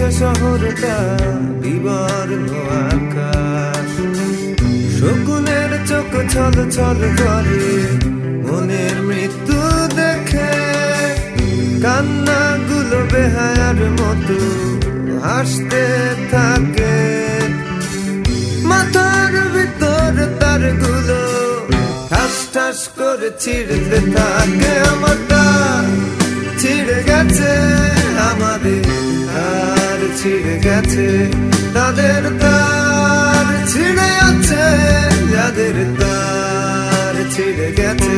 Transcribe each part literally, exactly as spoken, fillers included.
আছে শহরটা বিবর্ণ আকাশ, শকুনের চোখ ছল ছল করে মনের মৃত্যু দেখে, কান্নাগুলো বেহায়ার মতো হাসতে থাকে, মাথার ভিতর তারগুলো ঠাস ঠাস করে ছিঁড়তে থাকে। আমার তার ছিঁড়ে গেছে, আমাদের তার ছিঁড়ে গেছে, তাদের তার ছিঁড়ে আছে, যাদের তার ছিঁড়ে গেছে।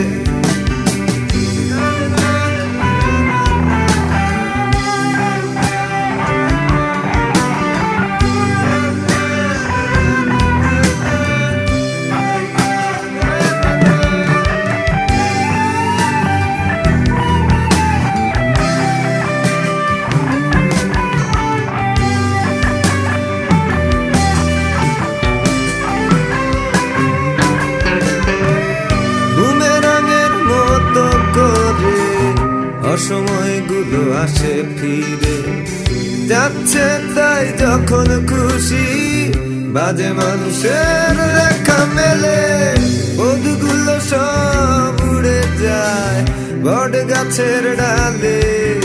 সময়গুলো আসে ফিরে যাচ্ছে, তাই যখন খুশি বাজে মানুষের দেখা মেলে, ওগুলো সব উড়ে যায় বট গাছের ডালে।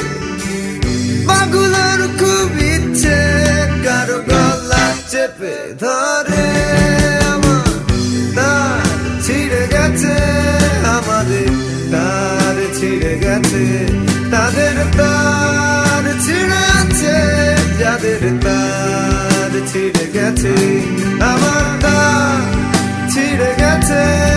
পাগলের খুব ইচ্ছে কারো গলা চেপে ধরে, আমার তার ছিঁড়ে গেছে, আমাদের তার ছিঁড়ে গেছে, তাদের তার ছিঁড়ে আছে, যাদের তার ছিঁড়ে গেছে। আমার তার ছিঁড়ে গেছে।